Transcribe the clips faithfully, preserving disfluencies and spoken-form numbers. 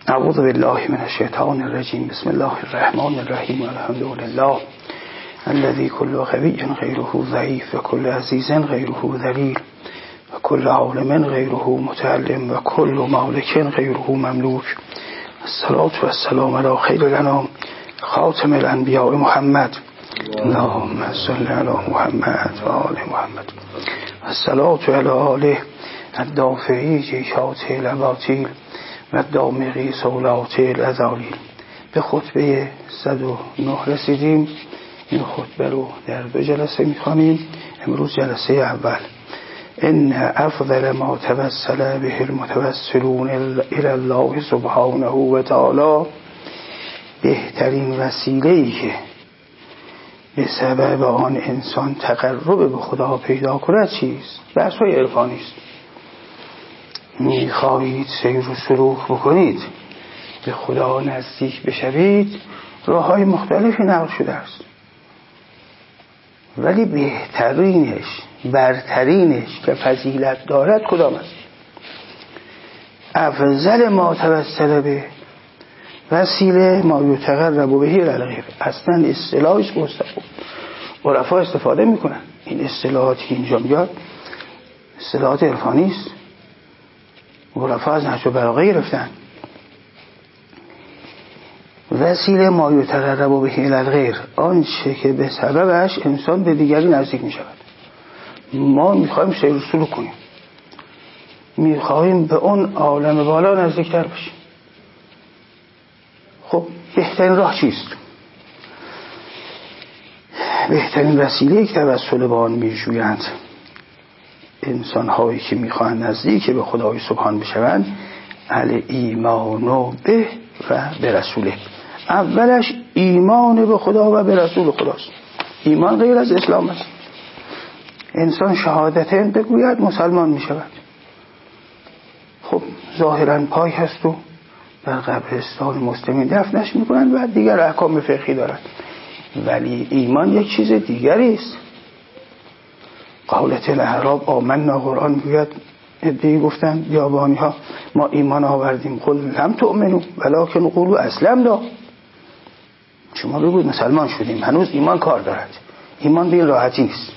اعوذ بالله من الشیطان الرجیم. بسم الله الرحمن الرحیم. الحمد لله الذي كل قوي غيره ضعيف وكل عزيز غيره ذليل وكل عالم غيره متعلم وكل مالك غيره مملوك. الصلاة والسلام على خير الأنام خاتم الأنبياء محمد. اللهم صل على محمد وآل محمد. الصلاة على آله الدافعی جیشات الاباطیل و دامغی سولات الازالیل. به خطبه صد و نه رسیدیم. این خطبه رو در دو جلسه میخوانیم. امروز جلسه اول. ان افضل ما توسل به المتوسلون الى الله سبحانه و تعالی، بهترین وسیله‌ای که به سبب آن انسان تقرب به خدا پیدا کند چیست؟ بحث‌های عرفانی است. میخواهید سیر و سلوک بکنید، به خدا نزدیک بشوید، راه‌های مختلفی نقل شده است، ولی بهترینش، برترینش که فضیلت دارد کدام است؟ افضل ما توسل به، وسیله ما یتقرب به الغیر. اصلا اصطلاحش گسترده، عرفا استفاده میکنن. این اصطلاحاتی که اینجا میاد اصطلاحات عرفانی است. عرفا از نهج البلاغه گرفتن. وسیله ما یتقرب به الغیر، آنچه که به سببش انسان به دیگری نزدیک می شود. ما میخوایم سیر و سلوک کنیم، میخوایم به اون عالم بالا نزدیکتر بشیم. خب بهترین راه چیست؟ بهترین وسیله که توسل به آن میجویند انسان هایی که میخواهند نزدیک به خدای سبحان بشوند، ال ایمان به و به رسوله. اولش ایمان به خدا و به رسول خداست. ایمان غیر از اسلام است. انسان شهادتین بگوید مسلمان میشود. خب ظاهرا پای هست و در قبرستان مسلمین دفنش میکنند و دیگر احکام فقهی دارد، ولی ایمان یک چیز دیگری است. قولت الاعراب آمنا، قرآن گوید ادعی گفتن بیابانی ها ما ایمان آوردیم، قل لم تؤمنوا ولکن قولوا اسلمنا. شما بگوید مسلمان شدیم، هنوز ایمان کار دارد. ایمان به این راحتی نیست.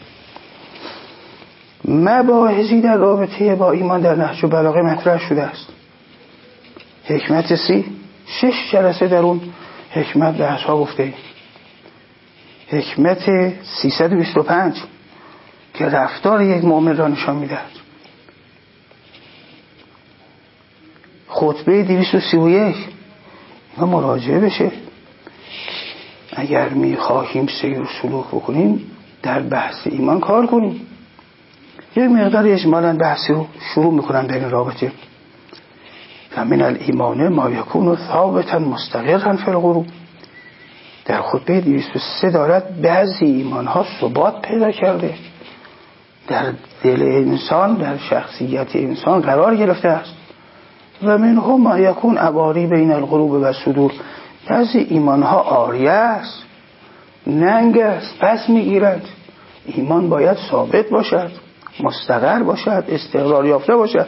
مباحثی در رابطه با ایمان در نهج البلاغه مطرح شده است. حکمت سی، شش جلسه در اون حکمت بحث ها گفته. حکمت سیصد و بیست و پنج که رفتار یک مؤمن را نشان میدهد. خطبه دویست و سی و یک اینا مراجعه بشه. اگر میخواهیم سیر و سلوک بکنیم در بحث ایمان کار کنیم. یک مقدار اجمالاً بحثی رو شروع میکنم در این رابطه. و من الایمان ما یکون ثابتا مستقرا فی القلوب. در خطبه دویست و سه دارد بعضی ایمان ها ثبات پیدا کرده، در دل انسان، در شخصیت انسان قرار گرفته است. و منهم ما یکون عواری بین القلوب و صدور. بعضی ایمان ها عاریه است، ننگ است، پس میگیرد. ایمان باید ثابت باشد، مستقر باشد، استقرار یافته باشد.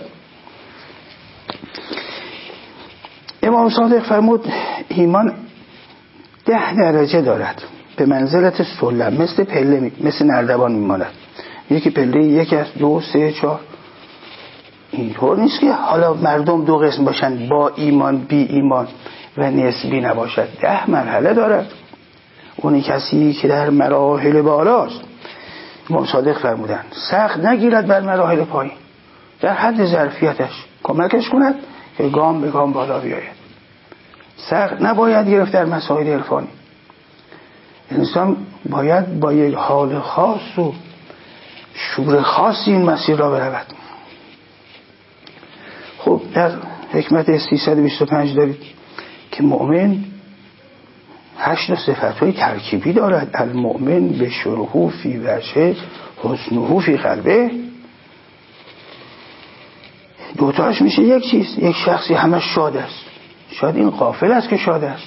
امام صادق فرمود ایمان ده درجه دارد، به منزلت سلم، مثل پله، مثل نردبان میماند. یکی پله یک است، دو، سه، چهار. اینطور نیست که حالا مردم دو قسم باشند، با ایمان بی ایمان و نسبی نباشد. ده مرحله دارد. اونی کسی که در مراحل بالاست، امام صادق فرمودند سخت نگیرد بر مراحل پایین، در حد ظرفیتش کمکش کند که گام به گام بالا بیاید. سخت نباید گرفت در مسائل عرفانی. انسان باید با یک حال خاص و شور خاصی این مسیر را برود. خب در حکمت سیصد و بیست و پنج دارید که مؤمن هشت صفت‌های ترکیبی دارد. المؤمن به شروح فی وجه حسنه فی قلبه. دوتاش میشه یک چیز. یک شخصی همش شاد است، شاید این غافل است که شاد است.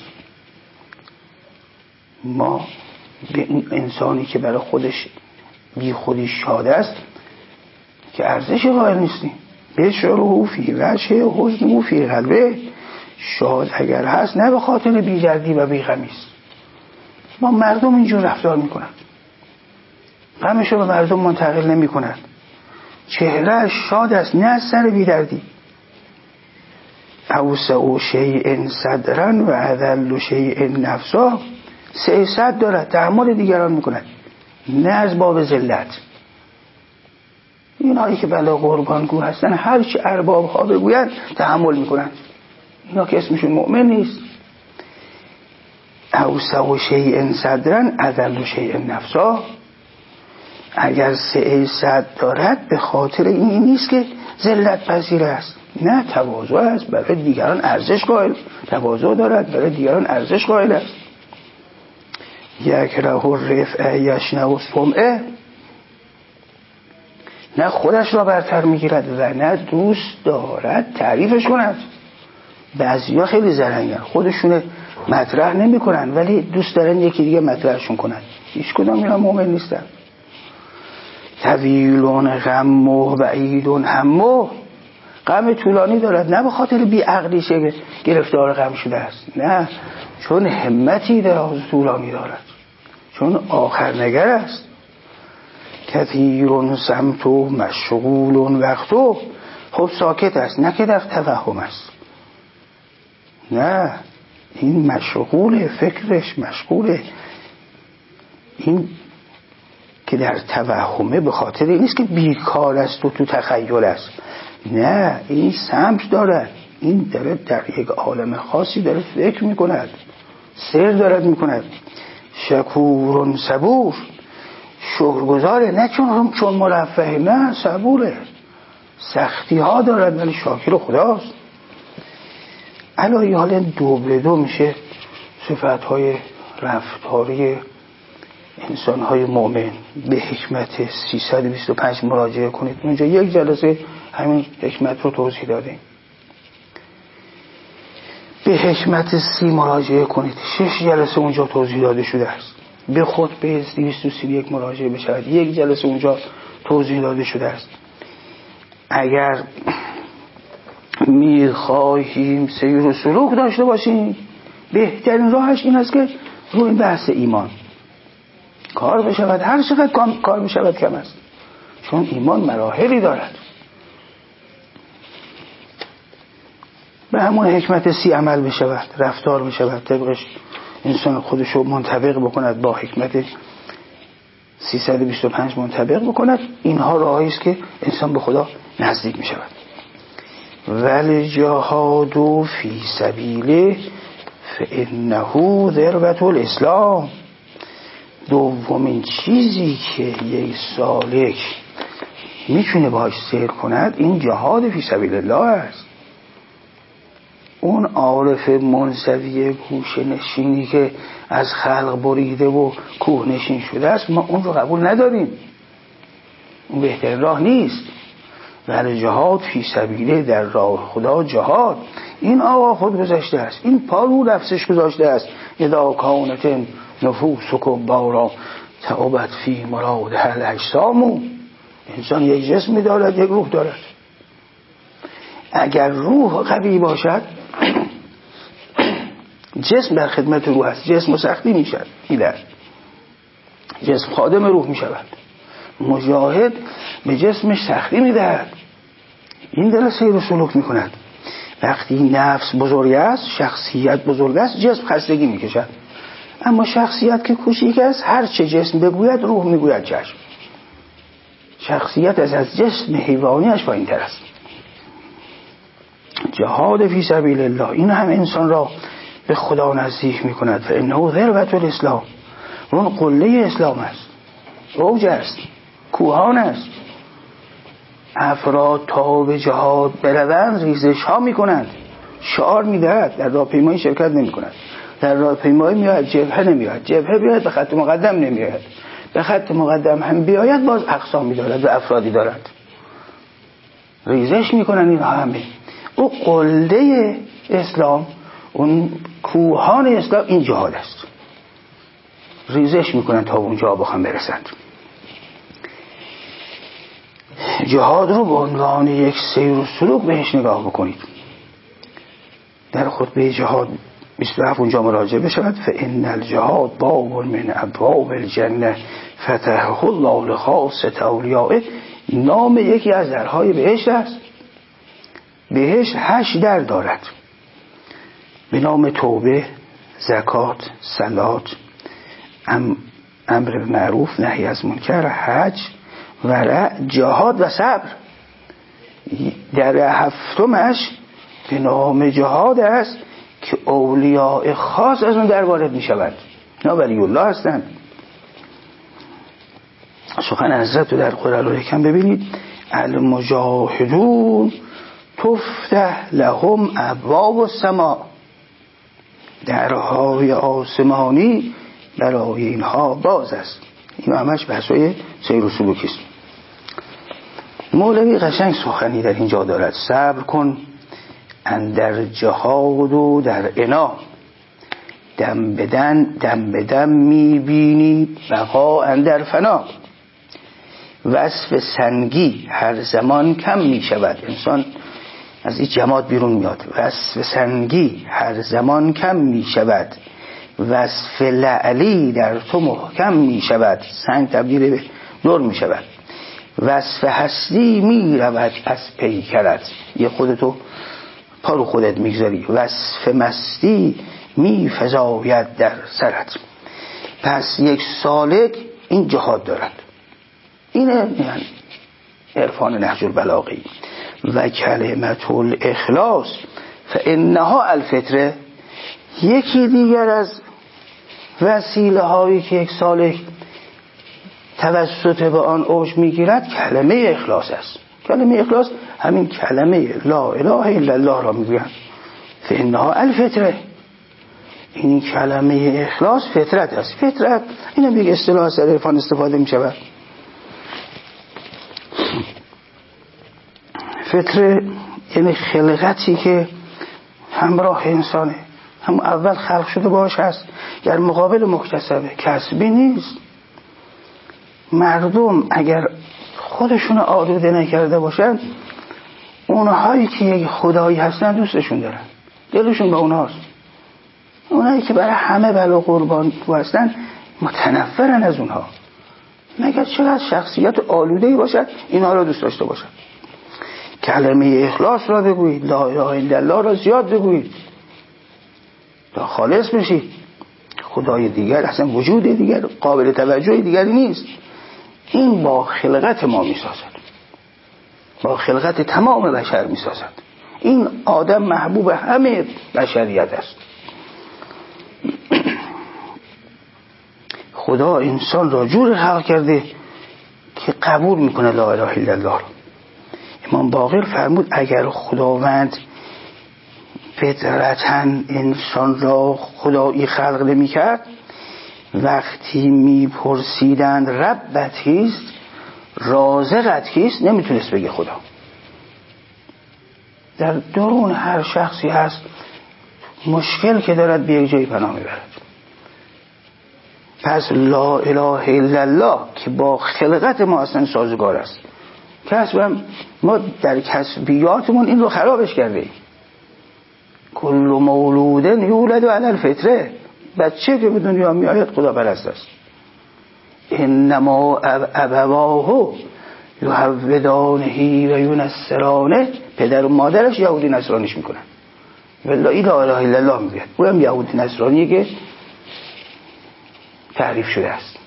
ما به این انسانی که برای خودش بی خودی شاد است که ارزش قائل نیستیم. به شروح فی وجه حسنه فی قلبه. شاد اگر هست نه به خاطر بی‌دردی و بی‌غمی است. ما مردم اینجور رفتار میکنن، غمش رو به مردم منتقل نمی کنن. چهره شاد است نه از سر بی‌دردی. اوسع شیء صدرا و اذل شیء نفسا، سیاست دارد، تحمل دیگران میکند نه از باب ذلت. اینایی که بلا قربانگو هستن هر چی ارباب ها بگوین تحمل میکنن، اینا که اسمشون مؤمن نیست. اوسع شیء صدرا اذل شیء نفسا، اگر سیاست دارد به خاطر این نیست که ذلت پذیر است، نه تواضع است، برای دیگران ارزش قائل، تواضع دارد برای دیگران ارزش قائل است. یکره الرفع یشنع السمعه، نه خودش را برتر میگیرد و نه دوست دارد تعریفش کند. بعضیا خیلی زرنگن، خودشون مطرح نمی کنن ولی دوست دارن یکی دیگه مطرحشون کنن. هیچ کدام اینا مؤمن نیستن. طویل غم و بعید همه، غم طولانی دارد نه به خاطر بی‌عقلیه که گرفتار غم شده است، نه چون همتی دراز طولانی دارد، چون آخر نگر است. کثیر سمت و مشغول وقتو، خب ساکت است نه که در توهم است، نه این مشغول فکرش مشغوله، این که در توهمه به خاطر این نیست که بیکار است و تو تخیل است، نه این سمت دارد، این داره در یک عالم خاصی داره فکر میکند، سر دارد میکند. شکور صبور، شکرگزاره نه چون چون مرفه، نه صبوره، سختی ها دارد ولی شاکر خداست. علایه حال دو به دو میشه صفت های رفتاری انسان های مؤمن. به حکمت سیصد و بیست و پنج مراجعه کنید، اونجا یک جلسه همین حکمت رو توضیح دادیم. به حکمت سی مراجعه کنید، شش جلسه اونجا توضیح داده شده است. به خطبه دویست و سی و یک مراجعه بشود، یک جلسه اونجا توضیح داده شده است. اگر میخواهیم سیر و سلوک داشته باشیم بهترین راهش این است که روی این بحث ایمان کار بشود، هر چقدر کار بشود کم است، چون ایمان مراحلی دارد. به همون حکمت سی عمل بشود، رفتار بشود، طبقش انسان خودشو منطبق بکند، با حکمت سیصد و بیست و پنج منطبق بکند. اینها راهی است که انسان به خدا نزدیک می شود. ولی جهاد فی سبیله فانه ذروة الاسلام، دومین چیزی که یک سالک میتونه باهاش سیر کند این جهاد فی سبیل الله است. اون عارف منزوی گوشه نشینی که از خلق بریده و کوه نشین شده است ما اون رو قبول نداریم، اون بهترین راه نیست. ولی جهاد فی سبیله، در راه خدا جهاد، این آقا خود گذاشته است، این پارو رفسش گذاشته است. اذا کانت نفوسکم بارا تعبت فی مراد هل اجسام، انسان یک جسمی دارد یک روح دارد. اگر روح قوی باشد جسم در خدمت روح است، جسم سختی می شود، جسم خادم روح می شود، مجاهد به جسمش سختی می دهد، این داره سیر و سلوک می کند. وقتی نفس بزرگ است، شخصیت بزرگ است، جسم خستگی می کشد. اما شخصیت که کوچیک است، هر چه جسم بگوید روح می گوید چشم. شخصیت از از جسم حیوانیش پایین تر است. جهاد فی سبیل الله این هم انسان را به خدا نزدیک می کند. فانه ذروة الاسلام، اون قله اسلام است، اوج است، کوهان است. افراد تا به جهاد بروند ریزش ها می کنند، شعار می دهد، در راهپیمایی شرکت نمی کند، در راهپیمایی میاد جبهه نمیاد، جبهه بیاد به خط مقدم نمیاد، به خط مقدم هم بیاید باز اقسامی دارد و افرادی دارد، ریزش می کنند. اینها همه او قله اسلام، اون کوهان اسلام، این جهاد است. ریزش میکنن تا اونجا بخوام برسند. جهاد رو به عنوان یک سیر و سلوک بهش نگاه بکنید. در خطبه جهاد بیست و هفت اونجا مراجعه بشود. فان الجهاد باب من ابواب الجنه فتحه الله لخاصة اولیائه. نام یکی از درهای بهشت است. بهشت هشت در دارد به نام توبه، زکات، صلات، امر به معروف، نهی از منکر، حج، ورع، جهاد و صبر. در هفتمش به نام جهاد است که اولیاء خاص از اون در وارد می شود. اینا ولی الله هستند. سخن حضرت رو در قرآن الحکم ببینید. المجاهدون تفتح لهم ابواب السماء. درهای آسمانی برای اینها باز است. این همش بحثای سیر و سلوکی است. مولوی قشنگ سخنی در اینجا دارد. صبر کن اندر جهاد و در عنا، دم بدن دم بدم میبینی بقا اندر فنا. وصف سنگی هر زمان کم میشود. انسان از این جماد بیرون میاد. وصف سنگی هر زمان کم میشود. وصف لعلی در تو محکم میشود. سنگ تبدیل به نور میشود. وصف هستی میرود از پیکرت. یه خودتو پا رو خودت میگذاری. وصف مستی میفزاید در سرت. پس یک سالک این جهاد دارد. اینه یعنی عرفان نهج البلاغه. و کلمت الاخلاص فانها الفطره. یکی دیگر از وسیله هایی که یک سالک توسط به آن اوج میگیرد کلمه اخلاص است. کلمه اخلاص همین کلمه لا اله الا الله را میگویند. فانها الفطره. این کلمه اخلاص فطرت است. فطرت این هم یک اصطلاح از عرفان استفاده میشود. فطره یعنی خلقتی که همراه انسانه، هم اول خلق شده باش هست، در مقابل مکتسبه، کسبی نیست. مردم اگر خودشون آلوده نکرده باشن، اونهایی که یک خدایی هستن دوستشون دارن، دلشون به اونهاست. اونهایی که برای همه بلا قربان هستن متنفرن از اونها، مگر چقدر شخصیت آلوده‌ای باشد اینها را دوست داشته باشن. کلمه اخلاص را بگویید، لا اله الا الله را زیاد بگویید تا خالص بشید. خدای دیگر اصلا وجود دیگر قابل توجه دیگری نیست. این با خلقت ما می سازد، با خلقت تمام بشر می سازد. این آدم محبوب همه بشریت است. خدا انسان را جور خلق کرده که قبول میکنه لا اله الا الله. امام باقر فرمود اگر خداوند فطرتاً انسان را خدایی خلق نمی کرد، وقتی میپرسیدند ربت کیست، رازقت کیست، نمیتونست بگه خدا. در درون هر شخصی هست مشکل که دارد به یک جای پناه میبرد. پس لا اله الا الله که با خلقت ما اصلا سازگار است. کسبم ما در کسبیاتمون این رو خرابش کرده. کل مولود یولد علی الفطره. بچه که به دنیا می آید خدا پرست است. انما ابواه یهودانه و ینصرانه. پدر و مادرش یهودی نصرانیش میکنن. والله این لا اله الا الله میگه. او هم یهودی نصرانیه که تعریف شده است.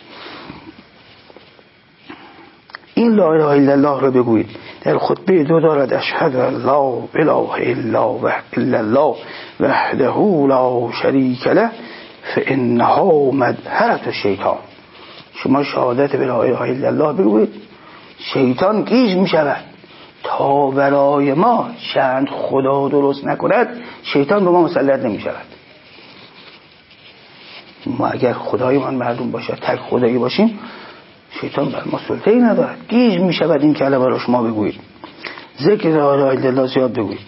این لا اله الا الله رو بگویید. در خطبه دو دارد اشهد ان لا اله الا الله وحده لا شریک له فانها مدهره الشیطان. شما شهادت به لا اله الا الله بگویید، شیطان گیج می شود تا برای ما چند خدا درست نکند. شیطان به ما مسلط نمی شود. ما اگر خدایمان معلوم باشد، تک خدایی باشیم، شیطان بر ما سلطه‌ای ندارد. گیج می شود این کلمه را شما بگویید. ذکر لا اله الا الله زیاد بگویید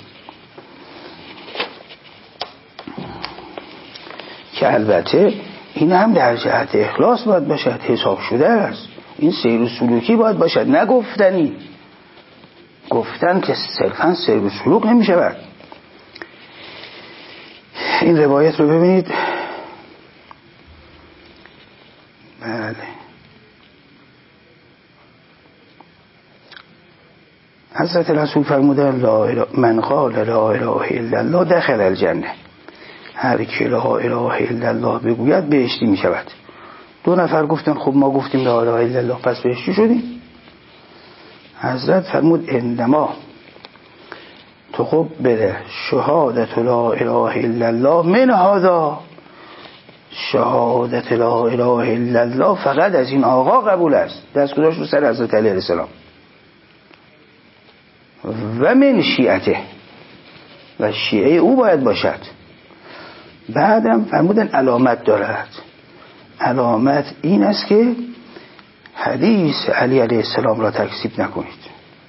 که البته این هم در جهت اخلاص باید باشد، حساب شده است. این سیر و سلوکی باید باشد، نه گفتنی. گفتن که صرفا سیر و سلوک نمی شود. این روایت رو ببینید. بله حضرت رسول فرمودن لا من قال لا اله الا الله دخل الجنه، هر کی لا اله الا الله بگوید بهشتی می شود. دو نفر گفتن خب ما گفتیم لا اله الا الله پس بهشتی شدیم. حضرت فرمود انما تقبل شهادت لا اله الا الله من هذا، شهادت لا اله الا الله فقط از این آقا قبول است. دست گذاشت رو سر حضرت علی علیه السلام. و من شیعته، و شیعه او باید باشد. بعدم فرمودن علامت دارد. علامت این است که حدیث علی علیه السلام را تکذیب نکنید،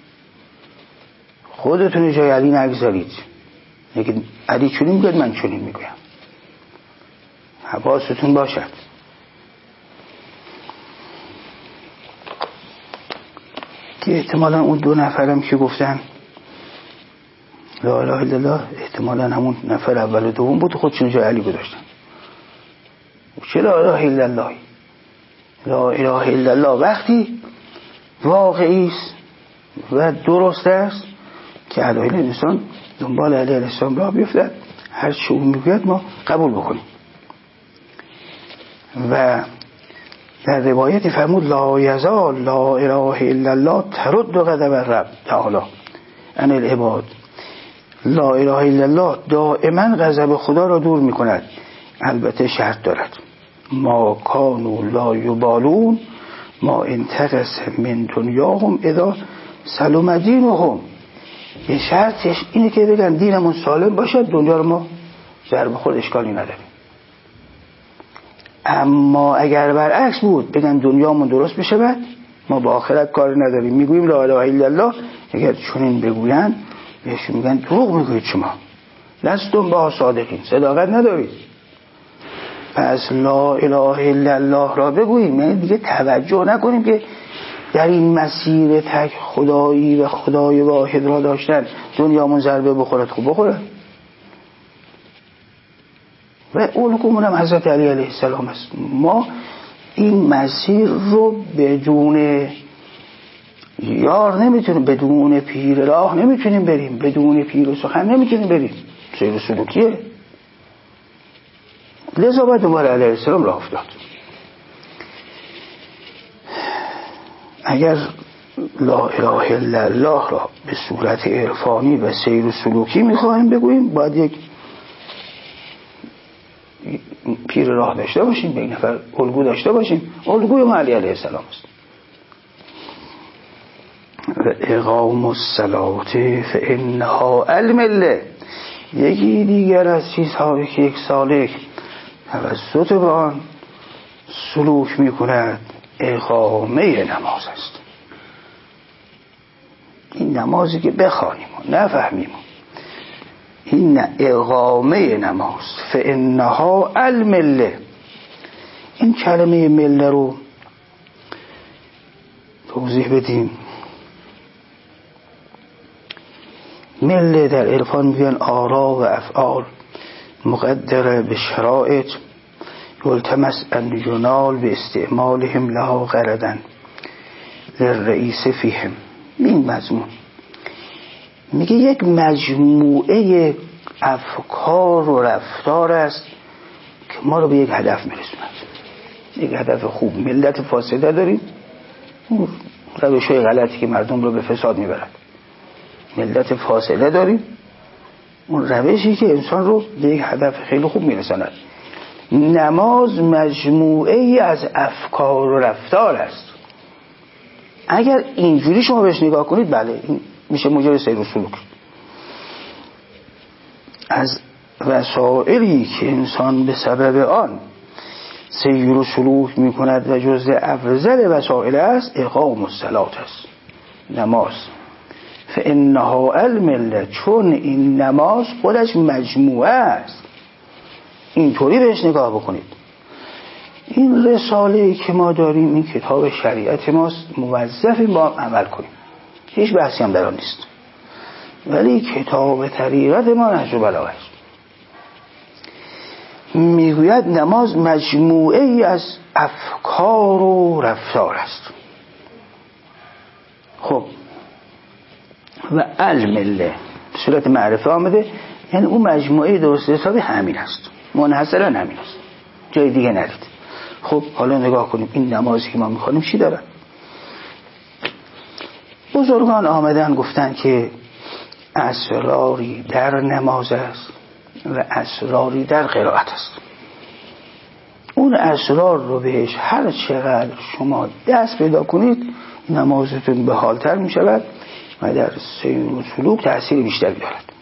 خودتون جای علی نگذارید. لیکن علی چنین میگه من چنین میگویم، حواستون باشد. که احتمالا اون دو نفرم که گفتن لا اله الا الله احتمالا همون نفر اول و دوم بود، خودشون جای علی گذاشتن. چه لا اله الا الله؟ لا اله الا الله وقتی واقعی است و درست است که علایل انسان دنبال علی علیه السلام راه بیفتد، هر چه اون میگوید ما قبول بکنیم. و در روایتی فرمود لا یزال لا اله الا الله ترد غضب الرب تعالی عن العباد، لا اله الا الله دائما غضب خدا را دور میکند. البته شرط دارد، ما کانوا لا یبالون ما انتقص من دنیاهم اذا سلم دینهم. یه شرطش اینه که بگن دینمون سالم باشه، دنیا رو ما ضرب خود اشکالی نداریم. اما اگر برعکس بود بگن دنیامون درست بشه بعد ما با آخرت کار نداریم، میگوییم لا اله الا الله، اگر چنین بگوین بهشون میگن دروغ میگوید، شما لستم با صادقین، صداقت ندارید. پس لا اله الا الله را بگوییم، یعنی دیگه توجه نکنیم که در این مسیر تک خدایی و خدای واحد را داشتن دنیامون ضربه بخورد. خوب بخورد. و اولکمون هم حضرت علی علیه السلام است. ما این مسیر رو بدون یار نمیتونیم، بدون پیر راه نمیتونیم بریم، بدون پیر سخن نمیتونیم بریم. سیر سلوکیه. لذا باید دنبال علیه السلام راه افتاد. اگر لا اله الا الله را به صورت عرفانی و سیر و سلوکی میخواهیم بگوییم، باید یک پیر راه داشته باشیم، یک نفر الگو داشته باشیم. الگوی ما علی علیه السلام است. و اقام الصلاة فانها المله، یکی دیگر از چیزهایی که یک سالک توسط به آن سلوک میکند اقامه نماز است. این نمازی که بخوانیم و نفهمیم، این اقامه نماز. فانها المله. این کلمه مله رو توضیح بدیم. مله در عرفان میگن آرا و افعال مقدره به شرایط یلتمس ان ینال به استعمالهم لها غرضا للرئیس فیهم. این مضمون میگه یک مجموعه افکار و رفتار است که ما رو به یک هدف میرسوند، یک هدف خوب. ملت فاسده داریم، روش های غلطی که مردم رو به فساد میبرد. ملت فاسده داریم، اون روشی که انسان رو به یک هدف خیلی خوب میرساند. نماز مجموعه ای از افکار و رفتار است. اگر اینجوری شما بهش نگاه کنید، بله این میشه مجرد سیر و سلوک. از وسائلی که انسان به سبب آن سیر و سلوک میکند و جزء افضل وسائل است اقام الصلاة است، نماز. فانها المله، چون این نماز خودش مجموعه است. اینطوری بهش نگاه بکنید. این رساله‌ای که ما داریم، این کتاب شریعت ماست، موظفیم با عمل کنیم، هیچ بحثی هم در آن نیست. ولی کتاب طریقت ما نهج البلاغه است. میگوید نماز مجموعه ای از افکار و رفتار است. خب و المله به صورت معرفه آمده، یعنی اون مجموعه درست حسابی همین است، منحصرا همین است، جای دیگه ندید. خب حالا نگاه کنیم این نمازی که ما میخوانیم چی داره. بزرگان آمدن گفتن که اسراری در نماز است و اسراری در قرائت است. اون اسرار رو بهش هر چقدر شما دست پیدا کنید نمازتون به حالتر می شود و در سیر و سلوک تأثیر بیشتری دارد.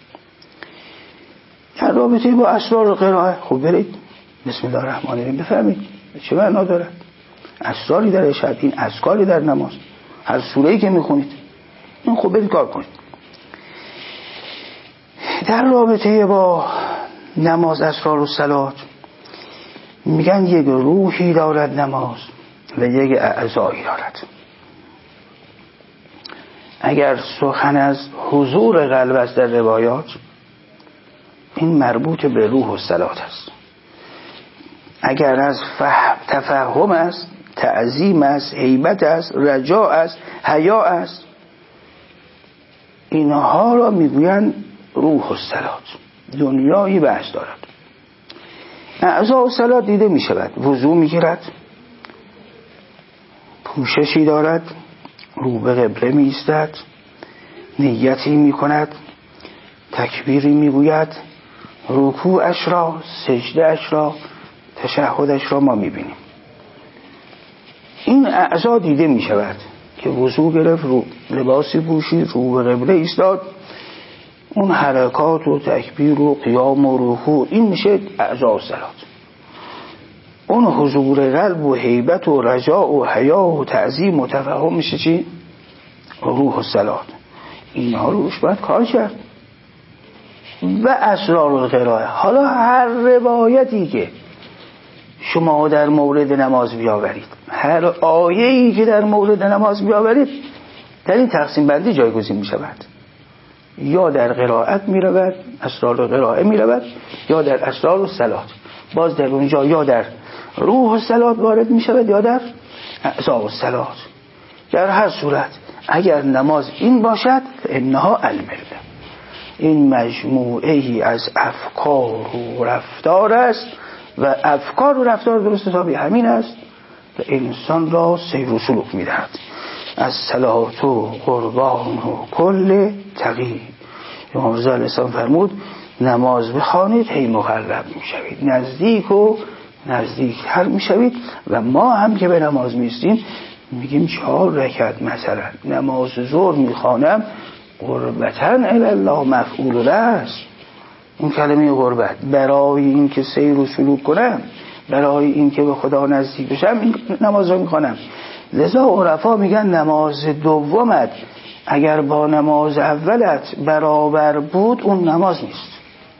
در رابطه با اسرار قرائت خب برید بسم الله الرحمن الرحیم بفهمید چه معنا دارد. اسراری در اشهاد، این اذکاری در نماز، هر سوره‌ای که میخونید این خب برید کار کنید. در رابطه با نماز اسرار و صلات میگن یک روحی دارد نماز و یک اعضایی دارد. اگر سخن از حضور قلب است در روایات این مربوط به روح و صلات است. اگر از فهم تفهم است، تعظیم است، هیبت است، رجاء است، حیا است، اینها را میگویند روح و صلات. دنیایی بحث دارد. اعضاء و صلات دیده می شود. وضو می گیرد، پوششی دارد، رو به قبله می ایستد، نیتی می کند، تکبیری می گوید، رکوعش را، سجدهش را، تشهدش را ما می بینیم. این اعضا دیده می شود که وضو گرفت، رو لباسی پوشید، رو به قبله ایستاد، اون حرکات و تکبیر و قیام و رکوع این میشه اعضاء و صلات. اون حضور قلب و هیبت و رجاء و حیا و تعظیم و تفهم میشه چی؟ روح و صلات. اینها روش باید کار کرد. و اسرار القرائه، حالا هر روایتی که شما در مورد نماز بیاورید، هر آیه‌ای که در مورد نماز بیاورید، در این تقسیم بندی جایگزین میشود. یا در قرائت می رود، اسرار قرائه می رود، یا در اسرار و صلات. باز در اونجا یا در روح و صلات وارد می شود یا در اعضاء و صلات. در هر صورت اگر نماز این باشد انها المله، این مجموعه ای از افکار و رفتار است و افکار و رفتار درست حسابی همین است و انسان را سیر و سلوک می دهد. از صلات و قربان و کل تقی. امام رضا علیه السلام فرمود نماز بخوانید هی مقرب می شوید، نزدیک و نزدیکتر می شوید. و ما هم که به نماز میستیم میگیم چهار رکعت مثلا نماز ظهر میخوانم قربتن الله مفعول است. این کلمه قربت برای این که سیر و سلوک کنم، برای این که به خدا نزدیک بشم این نماز رو میخوانم. لذا عرفا میگن نماز دومت اگر با نماز اولت برابر بود اون نماز نیست.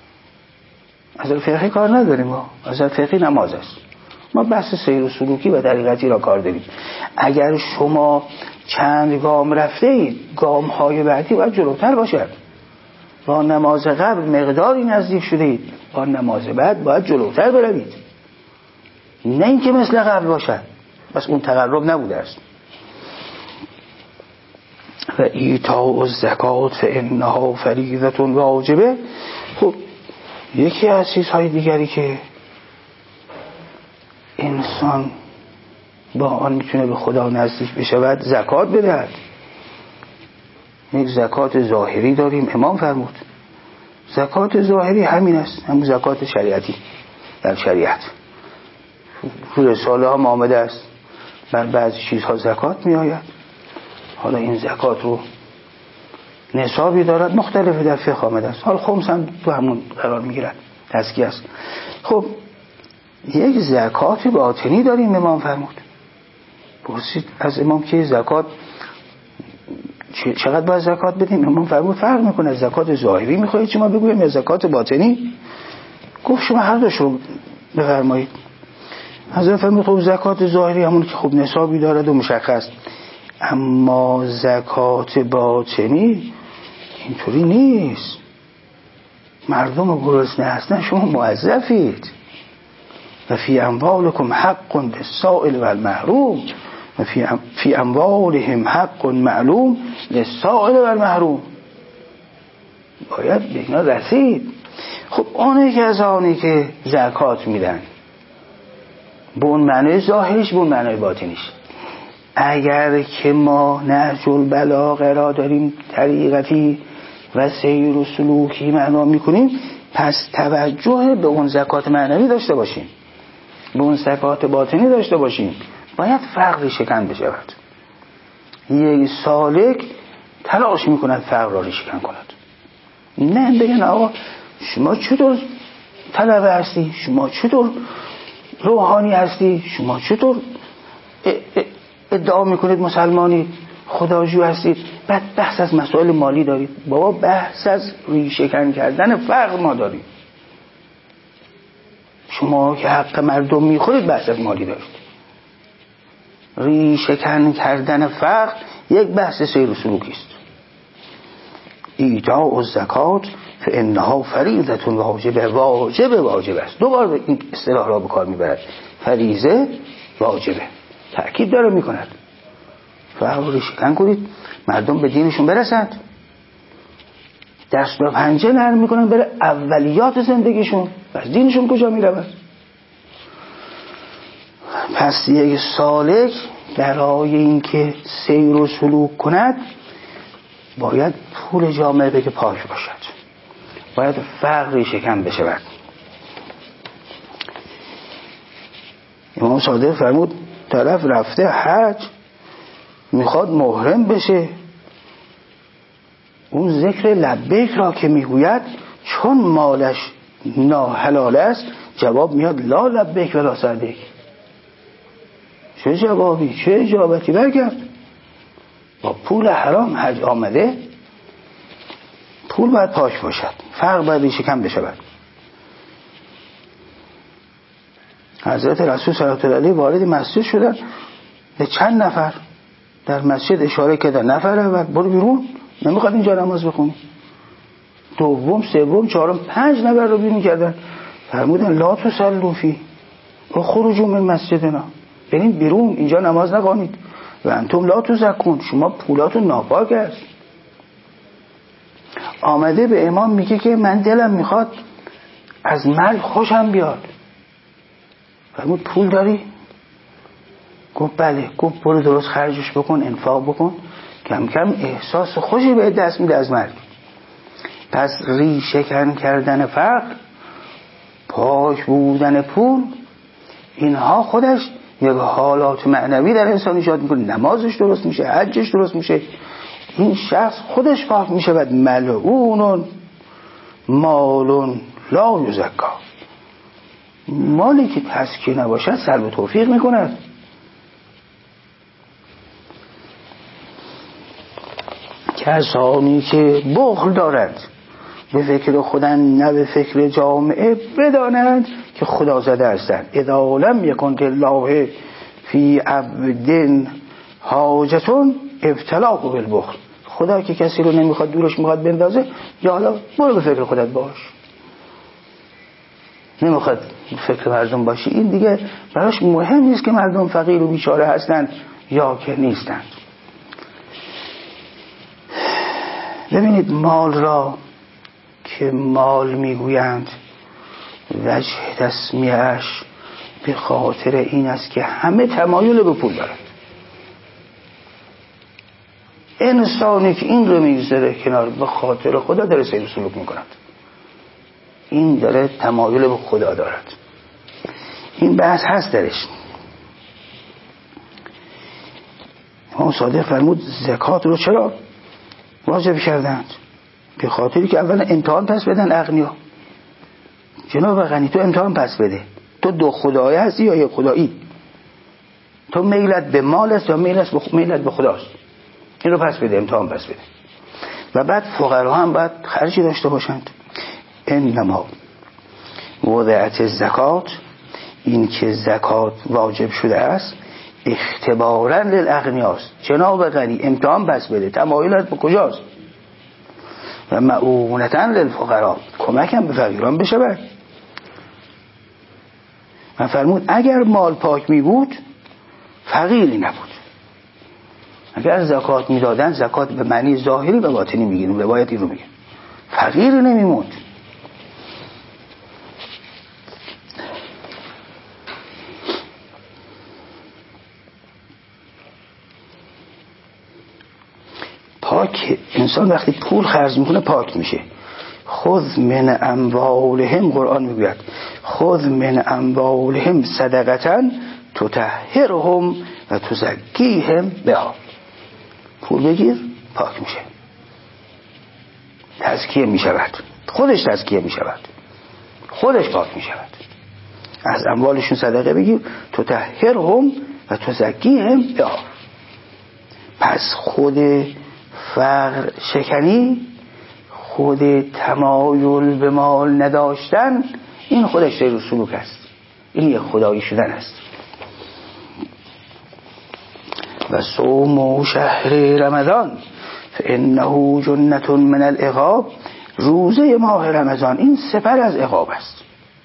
از فقهی کار نداریم، ما از فقهی نماز است. ما بحث سیر و سلوکی و طریقتی را کار داریم. اگر شما چند گام رفته اید گام های بعدی باید جلوتر باشد. با نماز قبل مقداری نزدیک شده اید، با نماز بعد باید جلوتر بروید، نه اینکه مثل قبل باشد، بس اون تقرب نبوده است. و ایتاء الزکات فانها فریضة واجبه. خب یکی از چیزهای دیگری که انسان با آن میتونه به خدا نزدیک بشود زکات بدهد. یک زکات ظاهری داریم، امام فرمود زکات ظاهری همین است، همون زکات شریعتی در شریعت. تو رساله ها آمده است بر بعضی چیزها زکات می آید. حالا این زکات رو نصابی دارد، مختلف در فقه آمده است. حالا خمس هم تو همون قرار می گیرد، تزکیه است. خب یک زکات باطنی داریم، امام فرمود. پرسید از امام که زکات چقدر باید زکات بدیم؟ امام فرمود فرق میکنه، زکات ظاهری میخواهید شما بگویم یا زکات باطنی؟ گفت شما هر دوش رو بفرمایید. حضرت فرمود خب زکات ظاهری همون که خب نصابی دارد و مشخص، اما زکات باطنی اینطوری نیست. مردم گرسنه هستن، شما موظفید. و فی اموالکم حق للسائل و المحروم و فی فی اموالهم حق معلوم للسائل و المحروم. باید به اینا رسید. خب اون کسانی که زکات میدن به اون معنی ظاهرش، به اون معنی باطنیش، اگر که ما نهج البلاغه را داریم طریقتی و سیر و سلوکی معنا میکنیم، پس توجه به اون زکات معنوی داشته باشیم، به اون زکات باطنی داشته باشیم. باید فرقی شکن بشود. یک سالک تلاش میکند فرق را شکن کند. نه بگن آقا شما چطور طلبه هستی، شما چطور روحانی هستی، شما چطور ادعا میکنید مسلمانی خداجو هستید، بعد بحث از مسائل مالی دارید. بابا بحث از ریشه‌کن کردن فرق ما دارید. شما که حق مردم میخورید بحث از مالی دارید. ریشه‌کن کردن فرق یک بحث سیر و سلوکی است. ایجاء الزکات فانها فریضه واجبه. واجب واجب است. دوبار این اصطلاح را به کار میبرد. فریضه واجبه، تأکید داره میکند. فرق رو ریشه‌کن کنید، مردم به دینشون برسند، دست و پنجه نرم میکنن بره اولیات زندگیشون، پس دینشون کجا میرود؟ پس یک سالک برای اینکه سیر و سلوک کند باید پول جامعه بگه پاک باشد، باید فرق ریشه‌کن بشود. امام صادق فرمود طرف رفته حج میخواد محرم بشه، اون ذکر لبیک را که میگوید چون مالش ناحلال است جواب میاد لا لبیک ولا سعدیک. چه جوابی، چه اجابتی؟ برگرد. با پول حرام حج آمده، پول باید پاک باشد، فرق باید ریشه‌کن بشود. حضرت رسول صلی الله علیه و وارد مسجد شدن، به چند نفر در مسجد اشاره کردن نفر اول برو بیرون، نمیخواد اینجا نماز بخونی. دوم، سوم، چهارم، پنج نفر رو بیرون کردن. فرمودن لا تصلوا فی و خروجوا من مسجدنا، برین بیرون، اینجا نماز نخوانید. و انتم لا تزکون، شما پولاتون ناپاک است. آمده به امام میگه که من دلم میخواد از مرگ خوشم بیاد. فرمود پول داری؟ گفت بله. گفت برو درست خرجش بکن، انفاق بکن، کم کم احساس خوشی به دست میده از مرگ. پس ریشه‌کن کردن فقر، پاک بودن پول، اینها خودش یک حالات معنوی در انسان ایجاد میکنه. نمازش درست میشه، حجش درست میشه، این شخص خودش پاک میشه. بعد ملعون مالون لا یزکا، مالی که تزکیه نباشد سلب توفیق میکند. کسانی که بخل دارند به فکر خودند نه به فکر جامعه، بدانند که خدا زده هستند. اذا لم یکن لله فی عبد حاجتون ابتلاه بالبخل. خدا که کسی رو نمیخواد دورش میخواد بندازه، یا حالا برو به فکر خودت باش، نمیخواد فکر مردم باشی. این دیگه براش مهم نیست که مردم فقیر و بیچاره هستند یا که نیستند. ببینید مال را که مال میگویند وجه تسمیه‌اش به خاطر این است که همه تمایل به پول دارند. انسانی که این رو میگذاره کنار به خاطر خدا داره سیر و سلوک میکند، این داره تمایل به خدا دارد. این بحث هست درش. امام صادق فرمود زکات رو چرا واجب کردند؟ به خاطری که اولا امتحان پس بدن اغنیا. جناب غنی تو امتحان پس بده، تو دو خدایی هستی یا یک خدایی؟ تو میلت به مال است یا میلت به میلت به خداست؟ این رو پس بده، امتحان پس بده. و بعد فقرا هم باید خرجی داشته باشند. انما وضعت زکات، این که زکات واجب شده است اختبارا للاغنیاست. جناب غنی امتحان پس بده، تمایلت به کجاست؟ و معونتا للفقرا، کمک هم به فقیران بشه. بعد من فرمود اگر مال پاک می بود فقیری نبود. اگر زکات می دادن، زکات به معنی ظاهری و باطنی میگیم، روایتی رو میگیم، فقیری نمیموند. پاک انسان وقتی پول خرج میکنه پاک میشه. خذ من اموالهم، قرآن میگوید خذ من اموالهم صدقة تطهرهم و تزکیهم بها. پول بگیر پاک میشه، تزکیه میشود، خودش تزکیه میشود، خودش پاک میشود. از اموالشون صدقه بگیر، تطهرهم و تزکیهم بها. پس خود فقر شکنی، خود تمایل به مال نداشتن، این خودش سیر سلوک است، این یک خدایی شدن است. و صوم شهر رمضان فانه جنة من العقاب، روزه ماه رمضان این سپر از عقاب است.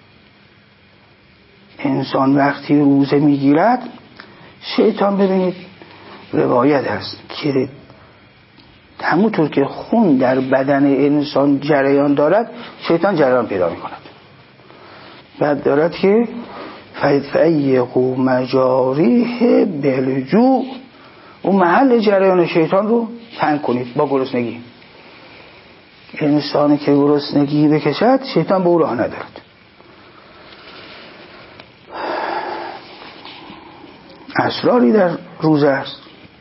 انسان وقتی روزه میگیرد، شیطان، ببینید روایت هست که همونطور که خون در بدن انسان جریان دارد، شیطان جریان پیدا می کند. بعد دارد که فیقو مجاریه بلجوع، اون محل جریان شیطان رو تنگ کنید با گرسنگی. انسانی که گرسنگی بکشد، شیطان به او راه ندارد. اسراری در روزه است.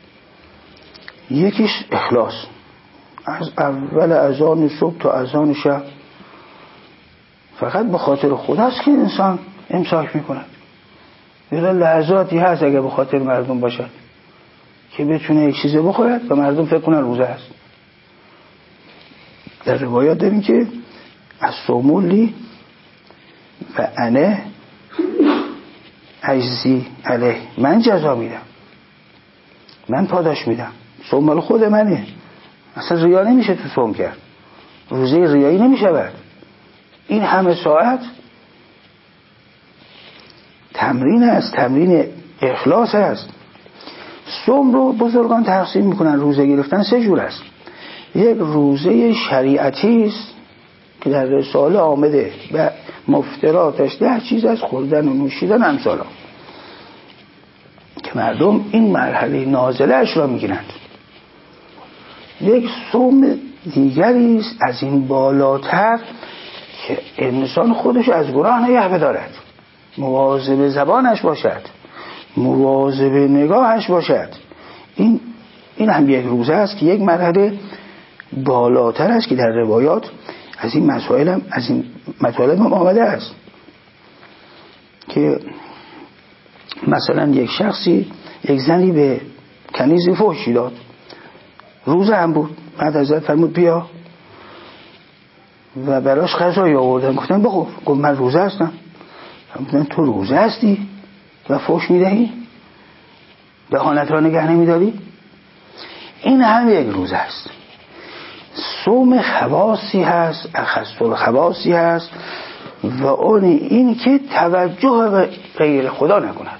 یکیش اخلاص، از اول اذان صبح تا اذان شب فقط به خاطر خداست که انسان امساک میکند. یه لحظاتی هست اگه به خاطر مردم باشد که بتونه یک چیزی بخورد و مردم فکر کنن روزه است. در روایات داریم که الصوم لی و انا اجزی علیه، من جزا میدم، من پاداش میدم. صوم مال خود منه، اصلا ریا نمیشه تو صوم کرد، روزه ریایی نمیشود. این همه ساعت تمرین است، تمرین اخلاص است. صوم رو بزرگان تقسیم میکنن، روزه گرفتن سه جور است. یک روزه شریعتی است که در رساله آمده و مفطراتش ده چیز از خوردن و نوشیدن امثالا، که مردم این مرحله نازله اش را میگیرند. یک صوم دیگری است از این بالاتر که انسان خودش از گناه نگه بدارد، مواظب زبانش باشد، مواظب نگاهش باشد. این این هم یک روزه است که یک مرحله بالاتر است که در روایات از این مسائل هم از این مطالب هم آمده است که مثلا یک شخصی یک زنی به کنیزی فحشی داد، روزه هم بود. بعد حضرت فرمود بیا و براش غذای آوردن، گفتن بخور. گفت من روزه هستم. فرمودن تو روزه هستی و فحش میدهی، دهانت را نگه نمیداری؟ این هم یک روزه است. صوم خواصی هست، اخص الخواصی هست و اون این که توجه به غیر خدا نکند،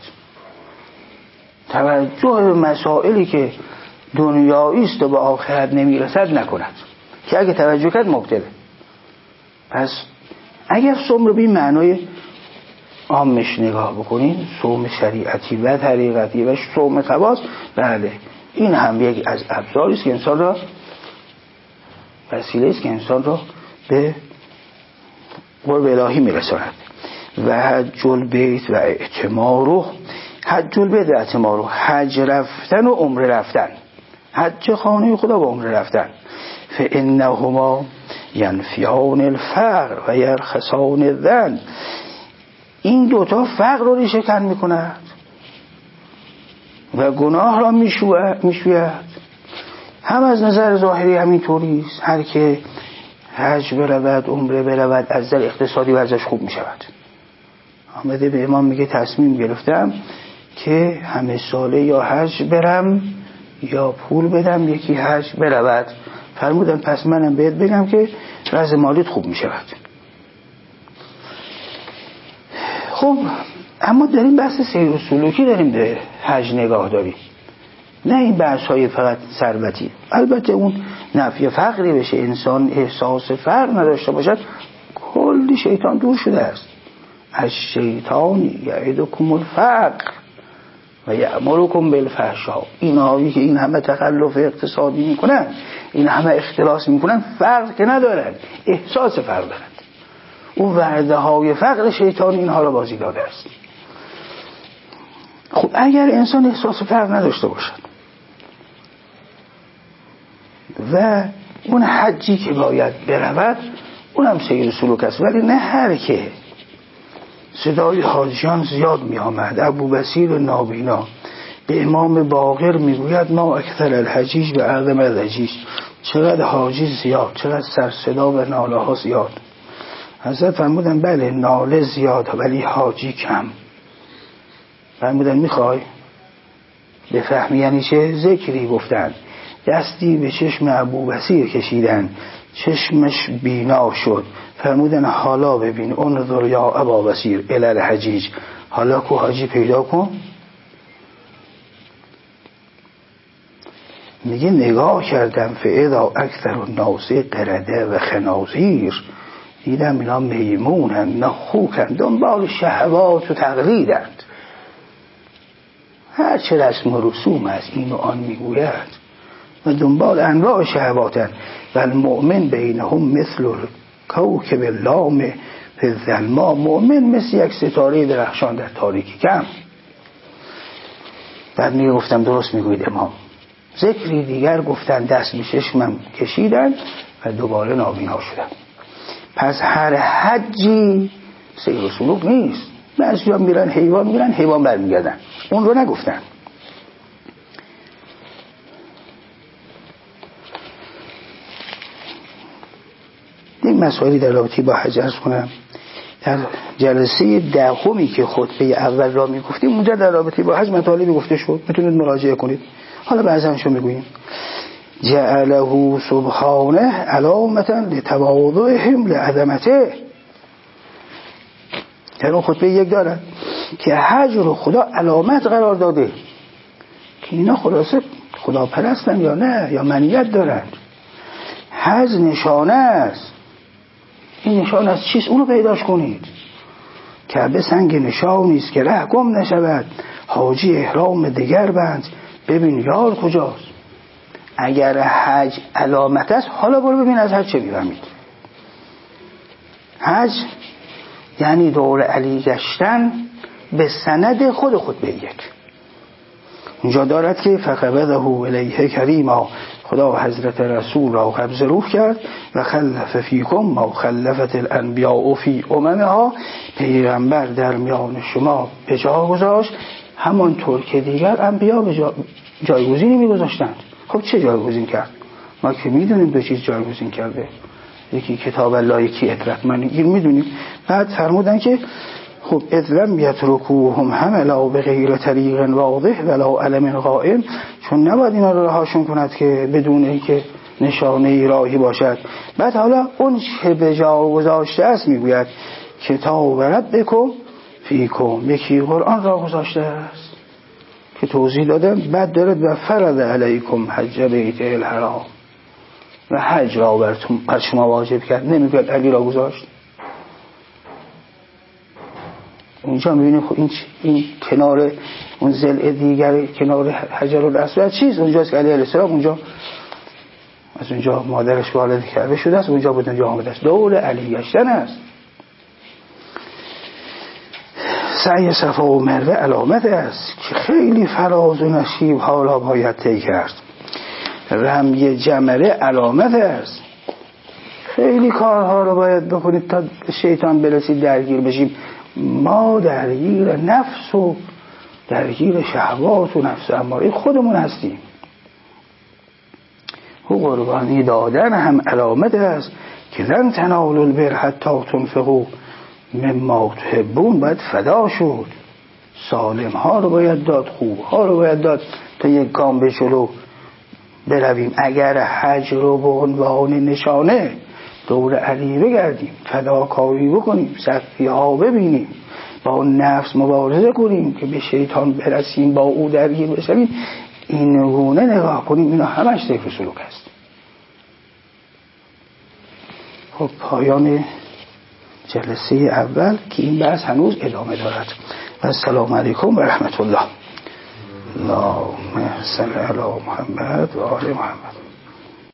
توجه به مسائلی که دنیایی است و به آخرت نمیرسد نکند، که اگه توجه کرد مبتله. پس اگر صوم رو به این معنای عامش نگاه بکنین، صوم شریعتی و طریقتی و صوم خواص، بله این هم یک از ابزاری است که انسان را، وسیله است که انسان را به قرب الهی میرساند. و حج البیت و اعتماره، حج البیت و اعتماره، حج رفتن و عمره رفتن، حج خانه خدا و عمره رفتن. فانهما ینفیان الفقر و یرخصان الذنب، این دوتا فقر رو ریشه کن میکند و گناه را میشوید. هم از نظر ظاهری همینطوری است، هر که حج برود عمره برود از نظر اقتصادی ورزش خوب میشود. آمده به امام میگه تصمیم گرفتم که همه ساله یا حج برم یا پول بدم یکی حج برود. فرمودن پس منم بهت بگم که وضع مالیت خوب میشود. خب اما داریم بحث سیر و سلوکی داریم به حج نگاه داریم، نه این بحث های فقط ثروتی. البته اون نفی فقری بشه، انسان احساس فقر نداشته باشد، کلی شیطان دور شده است. از شیطان یعدکم الفقر و یأمرکم بالفحشاء. اینهایی که این همه تخلف اقتصادی میکنن، این همه اختلاس میکنن، فقر که ندارن، احساس فقر دارن. اون وعده های فقر شیطان اینها را بازی داده است. خب اگر انسان احساس فقر نداشته باشد و اون حجی که باید برود اونم سیر سلوک است، ولی نه هر که. صدای حاجیان زیاد می آمد. ابو بصیر نابینا به امام باقر می گوید ما اکثر الحجیج و اعظم الحجیج، چقدر حاجی زیاد، چقدر سر صدا و ناله ها زیاد. حضرت فرمودن بله ناله زیاد ولی حاجی کم. فرمودن میخوای بفهمی یعنی چه؟ ذکری گفتن، دستی به چشم ابو بصیر کشیدن، چشمش بینا شد. فرمودن حالا ببین، انظر یا ابا بصیر الی الحجیج، حالا کو حاجی پیدا کن. میگه نگاه کردم فاذا اکثر الناس قرده و خنازیر، دیدم اینا میمونن نخوکن، دنبال شهوات و تقلیدند، هر چه رسم و رسوم از این و آن میگوید و دنبال انواع شهواتن. و المؤمن بینهم مثل کوکب لام فی الظلماء، مؤمن مثل یک ستاره درخشان در تاریکی کم. بعد میگه گفتم درست میگوید امام. ذکری دیگر گفتن، دست به چشمم کشیدن و دوباره نابینا شدم. پس هر حجی سیر و سلوک نیست. بعضیا میرن حیوان میرن حیوان برمیگردن، اون رو نگفتن. این مسائلی در رابطه با حج عرض کنم. در جلسه دهمی که خطبه اول را میگفتیم اونجا در رابطه با حج مطالبی گفته شد، میتونید مراجعه کنید. حالا بعضی‌هاشو میگوییم. جعله سبحانه علامتا لتواضعهم لعظمته. در اون خطبه یک دارن که حج رو خدا علامت قرار داده که اینا خلاصه خدا پرستن یا نه، یا منیت دارن. حج نشانه است. این نشان از چیست؟ اونو پیداش کنید. کعبه سنگ نشانی است که ره گم نشود، حاجی احرام دیگر بند ببین یار کجاست. اگر حج علامت است، حالا برو ببین از حج چه می‌فهمید. حج یعنی دور علی گشتن به سند خود خود به یک. اونجا دارد که فقبضه الیه کریما، خدا حضرت رسول را قبض روح کرد و خلف فیکم ما خلفت الانبیاء فی اممها، پیغمبر در میان شما به جا گذاشت همانطور که دیگر انبیا به جا جایگزینی میگذاشتند. خب چه جایگزین کرد؟ ما که میدونیم دو چیز جایگزین کرده، یکی کتاب الله، یکی اطرت، من این میدونیم. بعد فرمودن که خب اذلم یترکوهم حملا بغیر طریق واضح ولا علم قائم، چون نباید اینا رو رهاشون کند که بدون اینکه نشانه راهی باشد. بعد حالا اون که به جا گذاشته است میگوید کتاب ربکم فیکم، یکی قرآن را گذاشته است که توضیح دادم. بعد دارد و فرض علیکم حج بیت الحرام، و حج را براتون بر شما واجب کرد. نمیگوید علی را گذاشت. اونجا میبینیم خب این, این کنار اون ضلع دیگر کنار حجر الاسود چیز اونجاست که علی علیه السلام اونجا از اونجا مادرش وارد کعبه شده است، اونجا به دنیا آمده است. دور علی گشتن است. سعی صفا و مروه علامت است که خیلی فراز و نشیب حالا باید طی کرد. رمی جمره علامت است، خیلی کارها رو باید بکنید تا شیطان برسید درگیر بشیم. ما درگیر نفس و درگیر شهوات و نفس اماره خودمون هستیم. و قربانی دادن هم علامت است که لن تنالوا البر حتی تنفقوا مما تحبون. باید فدا شد، سالم ها رو باید داد، خوب ها رو باید داد تا یک گام به جلو برویم. اگر حج رو به عنوان نشانه دور علی بگردیم، فداکاری بکنیم، صفی ها ببینیم، با نفس مبارزه کنیم که به شیطان برسیم، با او درگیر بشیم، این گونه نگاه کنیم. اینا همش ذکر سلوک است. خب پایان جلسه اول که این بحث هنوز ادامه دارد. السلام علیکم و رحمت الله. اللهم صل علی محمد و آل محمد.